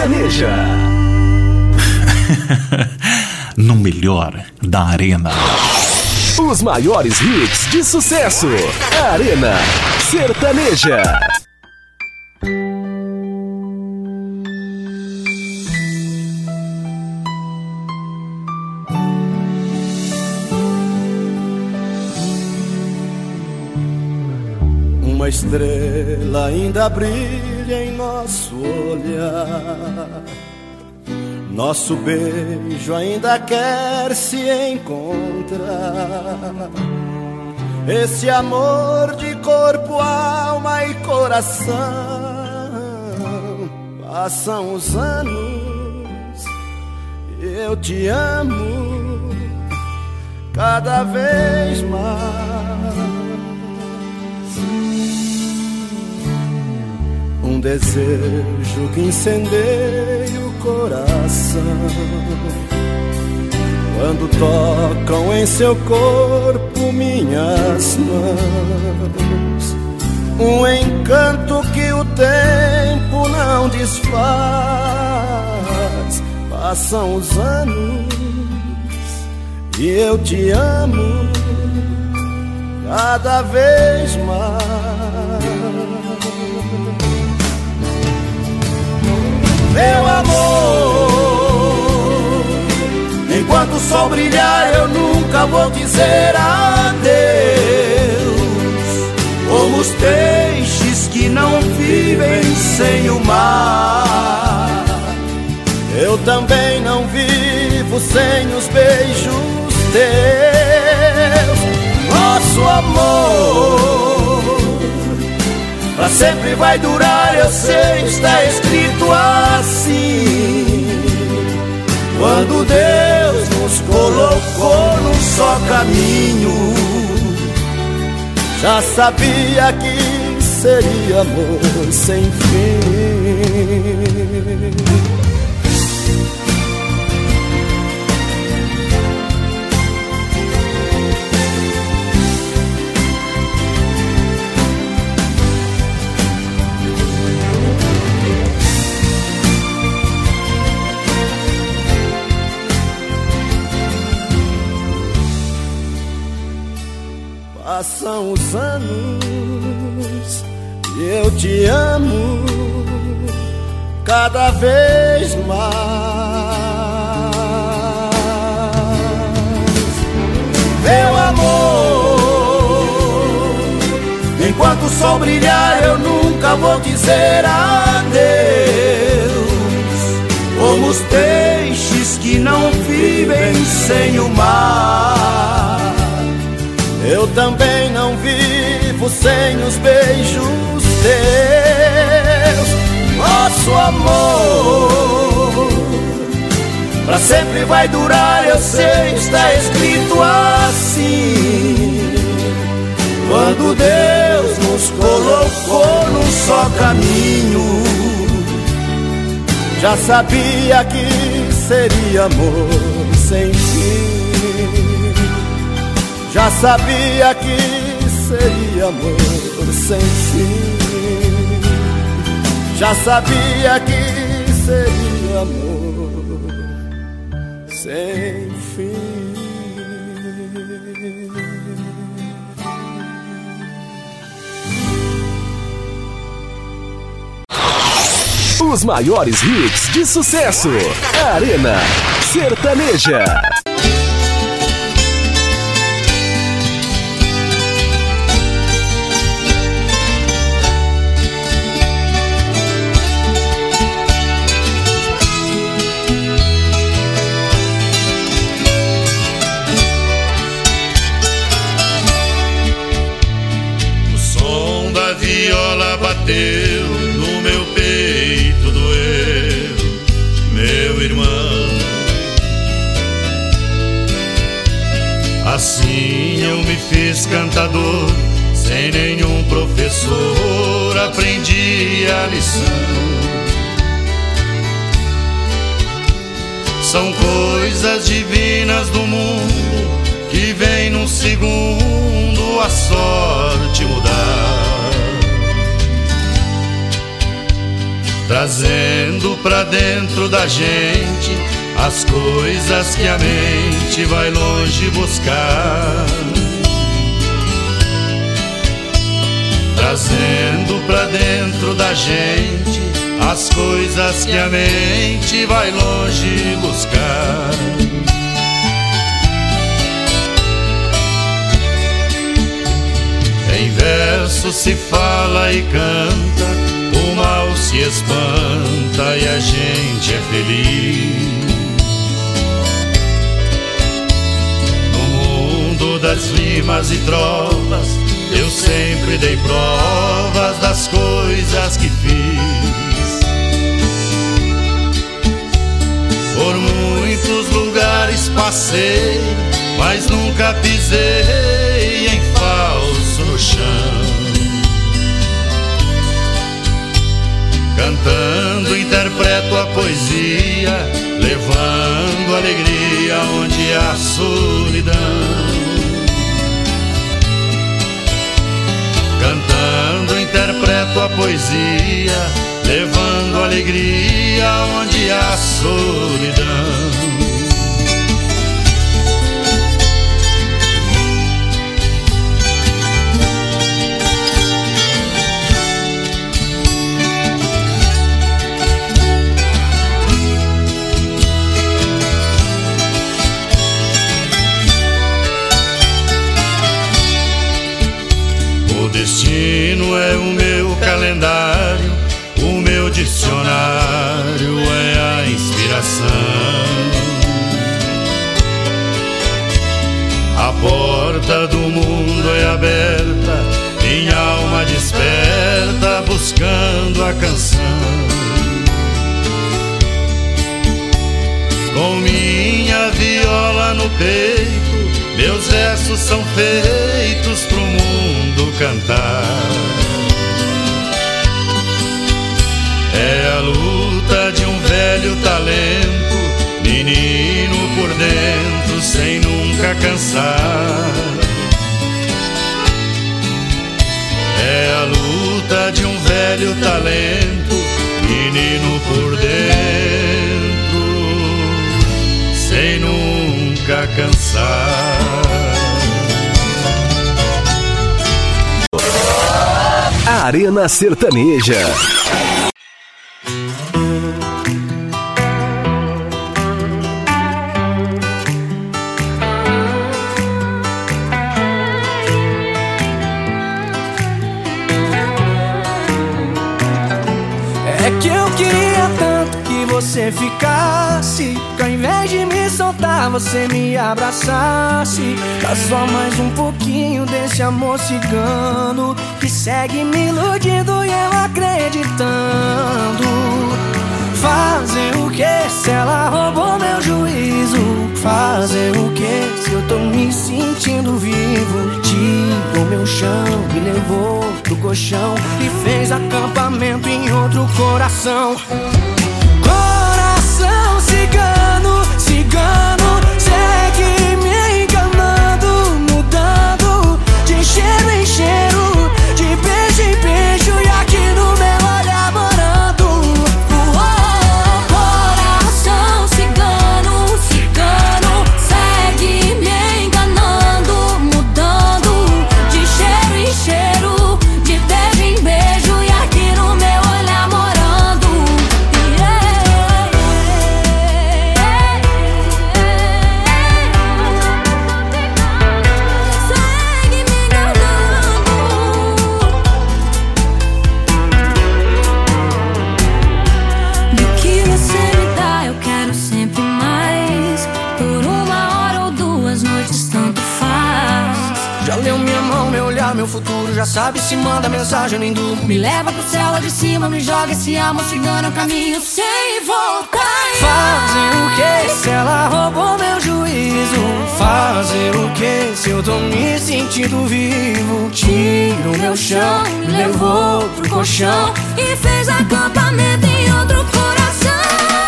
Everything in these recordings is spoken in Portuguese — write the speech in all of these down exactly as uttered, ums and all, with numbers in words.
Sertaneja. No melhor da Arena. Os maiores hits de sucesso. Arena Sertaneja. Uma estrela ainda brilha em nosso olhar. Nosso beijo ainda quer se encontrar. Esse amor de corpo, alma e coração. Passam os anos e eu te amo cada vez mais. Um desejo que incendeia o coração quando tocam em seu corpo minhas mãos. Um encanto que o tempo não desfaz. Passam os anos e eu te amo cada vez mais. Meu amor, enquanto o sol brilhar eu nunca vou dizer adeus. Como os peixes que não vivem sem o mar, eu também não vivo sem os beijos teus. Nosso amor pra sempre vai durar, eu sei, está escrito assim. Quando Deus nos colocou num só caminho, já sabia que seria amor sem fim. Passam os anos e eu te amo cada vez mais. Meu amor, enquanto o sol brilhar eu nunca vou dizer adeus. Como os peixes que não vivem sem o mar, eu também não vivo sem os beijos teus. Nosso amor pra sempre vai durar, eu sei, está escrito assim. Quando Deus nos colocou num só caminho, já sabia que seria amor sem fim. Já sabia que seria amor sem fim. Já sabia que seria amor sem fim. Os maiores hits de sucesso. Arena Sertaneja. Viola bateu no meu peito, doeu, meu irmão. Assim eu me fiz cantador, sem nenhum professor aprendi a lição. São coisas divinas do mundo que vem num segundo a sorte mudar. trazendo pra dentro da gente as coisas que a mente vai longe buscar. Trazendo pra dentro da gente as coisas que a mente vai longe buscar. Em verso se fala e canta, o mal se espanta e a gente é feliz. No mundo das rimas e trovas, eu sempre dei provas das coisas que fiz. Por muitos lugares passei, mas nunca pisei em falso no chão. Cantando interpreto a poesia, levando alegria onde há solidão. Cantando interpreto a poesia, levando alegria onde há solidão. O destino é o meu calendário, o meu dicionário é a inspiração. A porta do mundo é aberta, minha alma desperta buscando a canção. Com minha viola no peito, meus versos são feitos pro mundo cantar. É a luta de um velho talento, menino por dentro sem nunca cansar. É a luta de um velho talento, menino por dentro sem nunca cansar. Arena Sertaneja. É que eu queria tanto que você ficasse, que ao invés de me soltar você me abraçasse. Dá só mais um pouquinho desse amor cigano que segue me iludindo e eu acreditando. Fazer o que se ela roubou meu juízo? Fazer o que se eu tô me sentindo vivo? Tirou meu chão, me levou pro colchão e fez acampamento em outro coração. Coração cigano, cigano, segue me enganando, mudando de cheiro em cheiro, de beijo em beijo e aqui no meu olhar morando. Oh, coração cigano, cigano, segue me enganando, mudando de cheiro em cheiro, de beijo em beijo e aqui no meu olhar morando. Yeah, yeah, yeah. Segue me enganando. Do que você me dá eu quero sempre mais. Por uma hora ou duas noites tanto faz. Já leu minha mão, meu olhar, meu futuro. Já sabe se manda mensagem, eu nem durmo. Me leva pro céu lá de cima, me joga esse amor cigano, é o caminho sem voltar. Fazer o que se ela roubou meu juízo? Fazer o que se eu tô me sentindo vivo? Tirou meu chão, me levou pro colchão E fez acampamento em outro coração.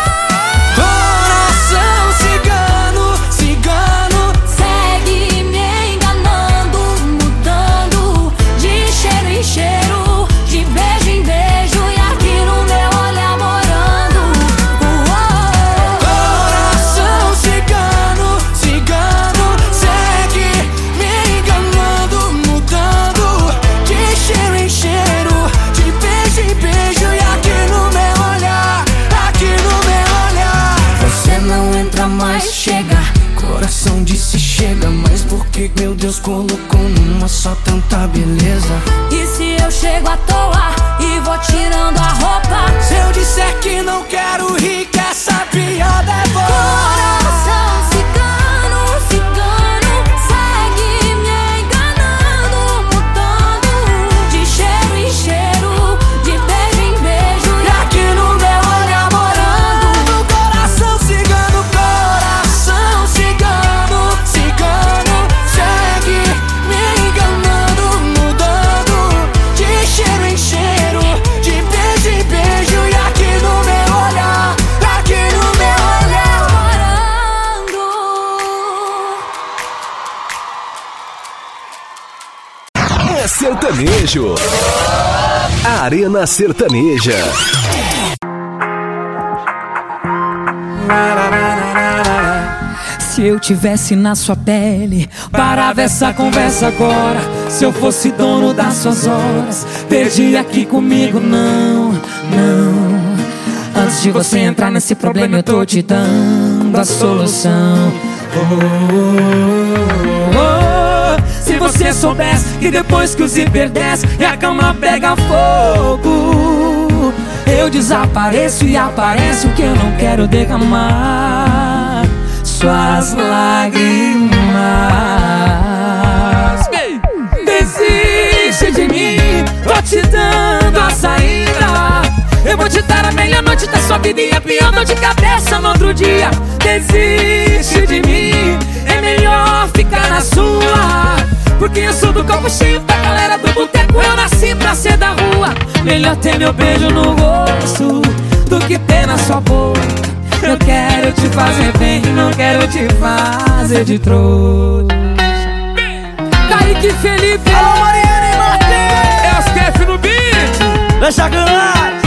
Coração cigano, cigano, Segue me enganando, mudando de cheiro em cheiro, de beijo em beijo e aqui no meu olhar nossa beleza. E se eu chego à toa e vou tirando a roupa? Se eu disser que não quero rir, que essa piada é boa. Coração cigano, cigano, segue me enganando, mudando de cheiro em cheiro, de beijo em beijo, E aqui no meu olhar morando. Coração cigano, coração cigano, cigano, segue me enganando, mudando de cheiro em cheiro, de beijo em beijo. E aqui no meu olhar, aqui no meu olhar morando. É sertanejo. Arena Sertaneja. Se eu tivesse na sua pele, parava essa conversa agora. Se eu fosse dono das suas horas, perdi aqui comigo, não, não. Antes de você entrar nesse problema, eu tô te dando a solução. Oh, oh, oh. Se você soubesse que depois que o zíper desce e a cama pega fogo, eu desapareço e aparece o que eu não quero derramar: suas lágrimas. Desiste de mim, tô te dando a saída. Eu vou te dar a melhor noite da sua vida e a pior dor de cabeça no outro dia. Desiste de mim, é melhor ficar na sua, porque eu sou do copo cheio da galera do boteco. Eu nasci pra ser da rua. Melhor ter meu beijo no rosto do que ter na sua boca. Eu quero te fazer bem, não quero te fazer de trouxa. Kaique Felipe, Alô, Mariana e Martins, é os Kef no beat. deixa cantar.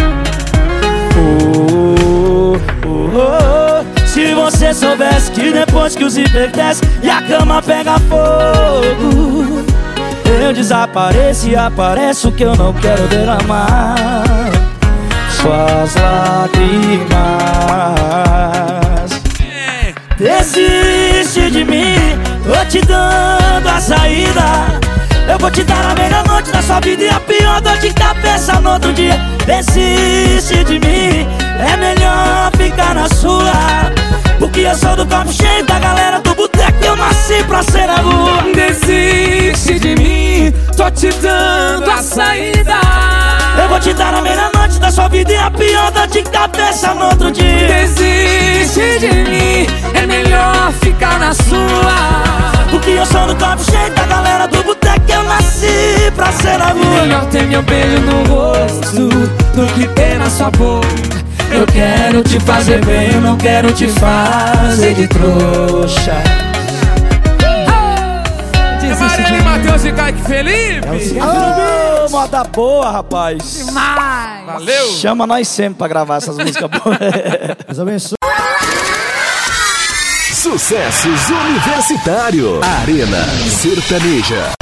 Oh, oh, oh, oh. Se você soubesse que depois que o zíper desce e a cama pega fogo, eu desapareço e aparece o que eu não quero derramar: suas lágrimas. Desiste de mim, tô te dando a saída. Eu vou te dar a melhor noite da sua vida e a pior dor de cabeça no outro dia. Desiste de mim, é melhor ficar na sua, porque eu sou do copo cheio da galera do boteco. Eu nasci pra ser na rua. Desiste de mim, tô te dando a saída. Eu vou te dar a melhor noite da sua vida e a pior dor de cabeça no outro dia. Desiste de mim, é melhor ficar na sua, porque eu sou do copo cheio da galera do boteco. Eu nasci pra ser na rua. melhor ter meu beijo no rosto do que ter na sua boca. Eu quero te fazer bem, eu não quero te fazer de trouxa. É Mariana e Matheus e Kaique Felipe. Ô, oh, moda boa, rapaz. Demais. Valeu. Chama nós sempre pra gravar essas músicas boas. Deus abençoe. Sucessos Universitário. Arena Sertaneja.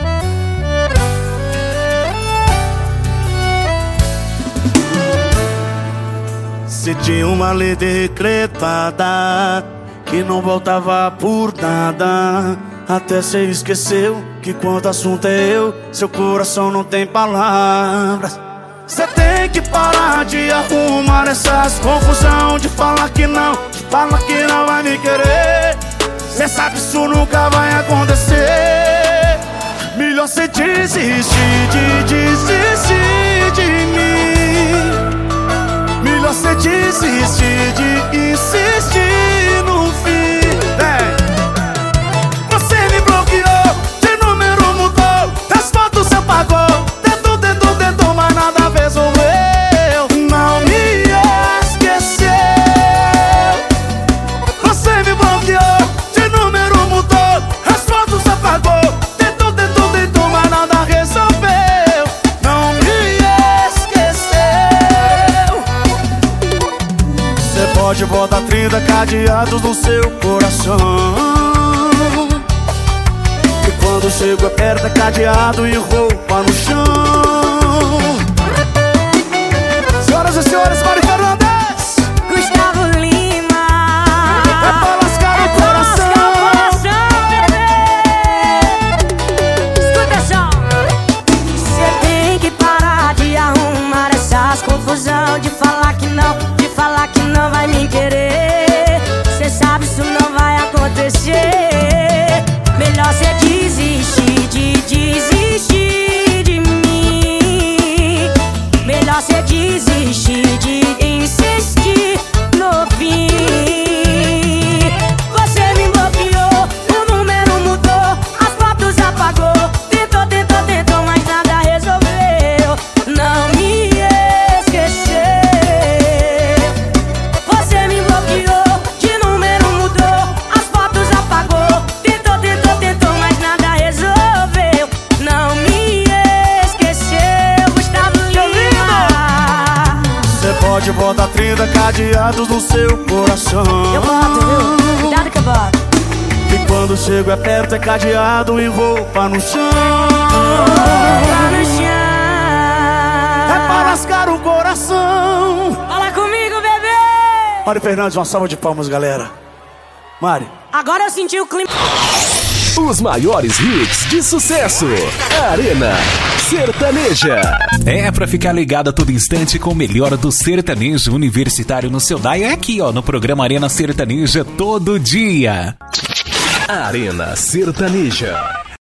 Se tinha uma lei decretada que não voltava por nada, até cê esqueceu que quando o assunto é eu, seu coração não tem palavras. Cê tem que parar de arrumar essas confusão, de falar que não, de falar que não vai me querer. Cê sabe isso nunca vai acontecer. Melhor cê desistir de desistir de mim. Melhor cê desistir de insistir no fim. Vem. Você me bloqueou, de número mudou, das fotos você apagou, tentou, tentou, tentou, mas nada resolveu. Não me esqueceu. Você me bloqueou, de número mudou, as fotos você apagou, tentou, tentou, tentou, mas nada resolveu. Não me esqueceu. Você pode botar trinta cadeados no seu coração, quando chego aperta cadeado e roupa no chão. Senhoras e senhores, Mari Fernandes, Gustavo Lima, é pra lascar o coração. Escuta só. Bate, bota trinta cadeados no seu coração. Eu boto, viu? Cuidado que eu boto. E quando chego é perto é cadeado e roupa no chão. Roupa no chão. É pra lascar o coração. Fala comigo, bebê. Mari Fernandes, uma salva de palmas, galera. Mari. Agora eu senti o clima. Os maiores hits de sucesso. Arena Sertaneja. É pra ficar ligado a todo instante com o melhor do sertanejo universitário no seu dial. É aqui, ó, no programa Arena Sertaneja todo dia. Arena Sertaneja.